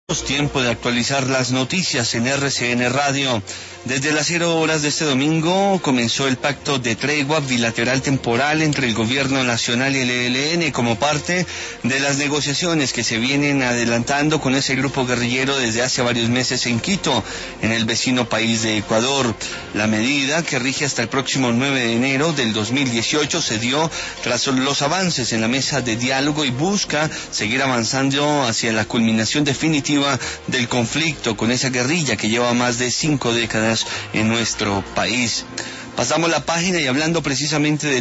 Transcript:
Tiempo de actualizar las noticias en RCN Radio. Desde las 0 horas de este domingo comenzó el pacto de tregua bilateral temporal entre el gobierno nacional y el ELN como parte de las negociaciones que se vienen adelantando con ese grupo guerrillero desde hace varios meses en Quito, en el vecino país de Ecuador. La medida, que rige hasta el próximo 9 de enero del 2018, se dio tras los avances en la mesa de diálogo y busca seguir avanzando hacia la culminación definitiva del conflicto con esa guerrilla que lleva más de 5 décadas en nuestro país. Pasamos la página y hablando precisamente de